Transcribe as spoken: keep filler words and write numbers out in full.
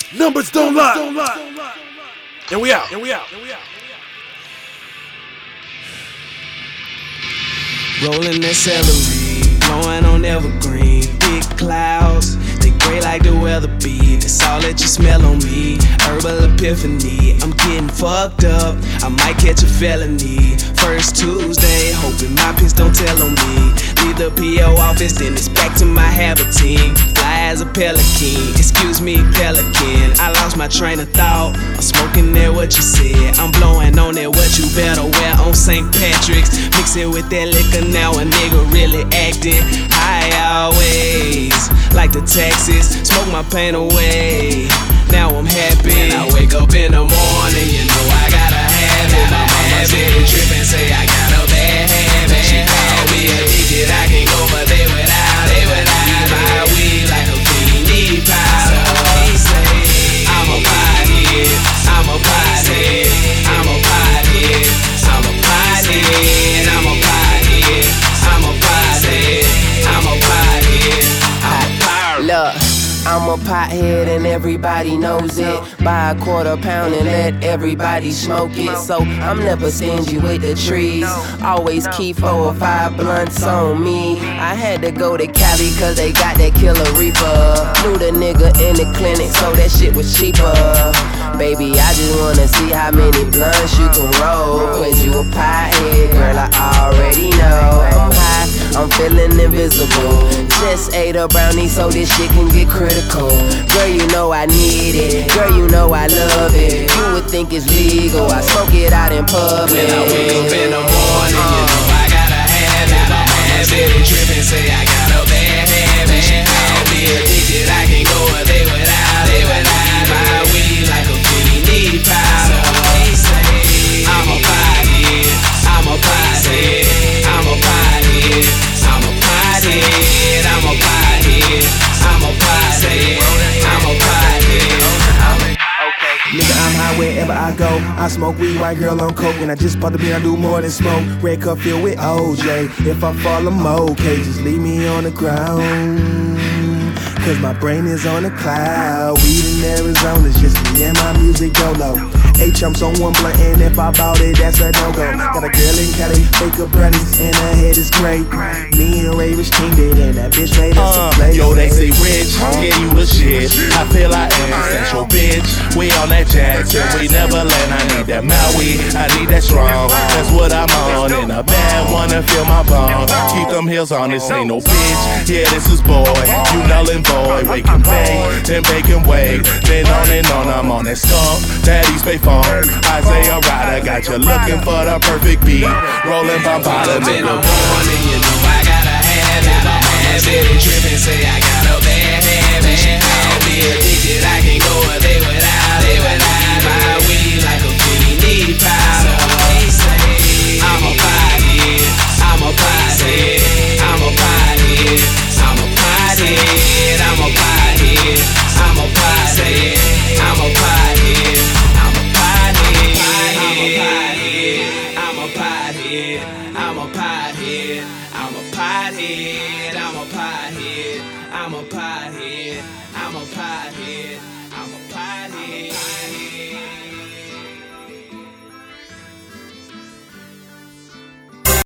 Numbers don't lie. And we out. And we out. And we out. Rolling that celery, blowing on evergreen. Big clouds, they gray like the weather be. That's all that you smell on me. Herbal epiphany, I'm getting fucked up. I might catch a felony. First Tuesday, hoping my piss don't tell on me. Leave the P O office, then it's back to my habitat. Fly as a pelican, excuse me, pelican. I lost my train of thought. I'm smoking that what you said. I'm blowing on that what you better wear on Saint Patrick's. Mix it with that liquor, now a nigga really acting high always. Like the taxes, smoke my pain away. Now I'm happy. When I wake up in the morning, you know I gotta have it. My mama steady trippin', say I got a bad habit. She call me addicted, I can't go a day without it. Without my weed like a fiend, need powder. I'm a pothead, I'm a pothead, I'm a pothead, I'm a pothead, I'm a pothead, I'm a pothead, I'm a pothead, I'm a pothead. Look, I'm a pothead and everybody knows it. Buy a quarter pound and let everybody smoke it. So I'm never stingy with the trees. Always keep four or five blunts on me. I had to go to Cali cause they got that killer reaper. Knew the nigga in the clinic so that shit was cheaper. Baby, I just wanna see how many blunts you can roll. Cause you a pothead, girl, I already know. I'm high, I'm feeling invisible. Just ate a brownie so this shit can get critical. Girl, you know I need it. Girl, you know I love it. You would think it's legal, I smoke it out in public. When I wake up in the morning, you know I gotta have it. My mama steady trippin', say I got a bad habit. She call me addicted, I can't go a day without it. Without my weed like a fiend, need powder. I'm a pothead, I'm a pothead, I'm a pothead, I'm a pothead, I'm a pothead, I'm a pothead, I'm a pothead. Nigga, I'm high wherever I go. I smoke weed, white girl on coke. And I just bought the beer, I do more than smoke. Red cup filled with O J. If I fall, I'm okay. Just leave me on the ground. Cause my brain is on a cloud. Weed in Arizona's just me and my music dolo. Eight chumps on one blunt, and if I bought it, that's a no-go. Got a girl in Cali, fake a brownies, and her head is great. Me and Ray was king did, and that bitch made us Uh, a play. yo, they say rich, yeah, you the shit. I feel I am essential, bitch. We on that Jackson, we never land. I need that Maui, I need that strong. That's what I'm on, and a bad wanna feel my bone. Keep them heels on, this ain't no bitch. Yeah, this is boy, you null and void. Wake and bake, then bake and wait. Then on and on, I'm on that skunk, that East Bay phone. Isaiah Ryder got you looking for the perfect beat. Rolling by bottom In the morning, you know I gotta have it. My mama steady trippin', say I got a bad habit. She call me addicted, I can't go a day without it. Without my weed like a fiend, need powder. I'm a pothead, I'm a pothead, I'm a pothead, I'm a pothead, I'm a pothead, I'm a pothead, I'm a pothead, I'm a pothead, I'm a pothead, I'm a pothead, I'm a pothead, I'm a pothead,